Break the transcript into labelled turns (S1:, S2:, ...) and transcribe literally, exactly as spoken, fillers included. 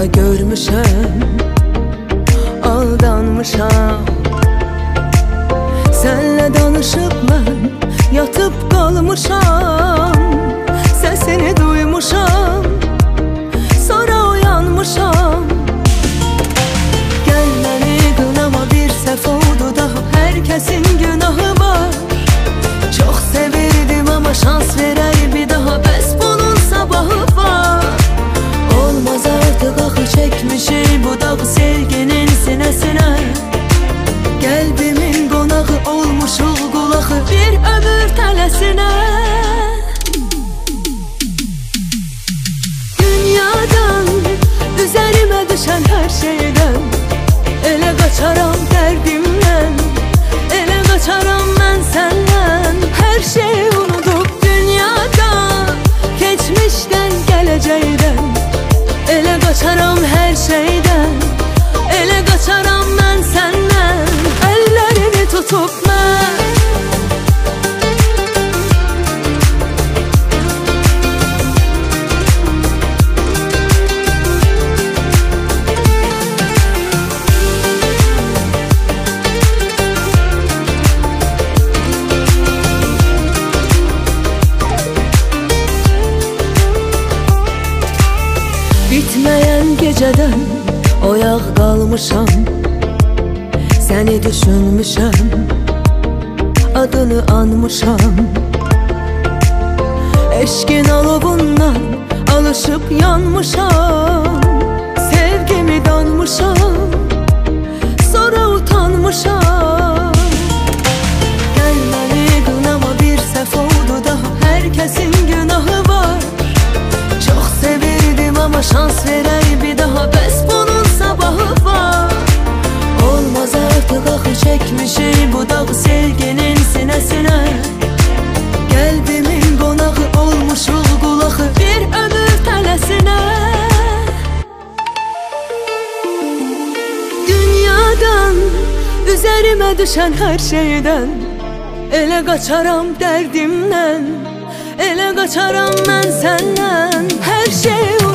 S1: görmüşəm, aldanmışam. Sənlə danışıb mən yatıb qalmışam, səsini duymuşam, sonra uyanmışam. Gəl məni qınama, bir səhv oldu daha, hər kəsin günahı var. Çox sevirdim amma şans verək bir daha, bəs bunun sabahı var. Olmaz artıq axı çəkmişik bu dağı sevginin sinəsinə. Qəlbimin qonağı olmuşuq qulağı bir ömür tələsinə. Dünyadan, üzərimə düşən hər şeydən, elə qaçaram dərdimdən, elə qaçaram mən səndən. Hər şey unudub dünyadan, keçmişdən, gələcəkdən, elə qaçaram hər şeydən, elə qaçaram mən səndən. Əllərini tutub mən bitməyən gecədən oyaq qalmışam. Səni düşünmüşəm, adını anmışam. Eşqin alovundan alışıb yanmışam. Sevgimi danmışam, sonra utanmışam. Gəl məni qınama, bir səhv oldu daha, hər kəsin günahı var. Çox sevirdim amma şans verək bir daha, bəs bunun sabahı var. Olmaz artıq axı çəkmişik bu dağı sevginin sinəsinə. Qəlbimin qonağı olmuşuq qulağı bir ömür tələsinə. Dünyadan, üzərimə düşən hər şeydən, elə qaçaram dərdimdən, elə qaçaram mən səndən. Hər şey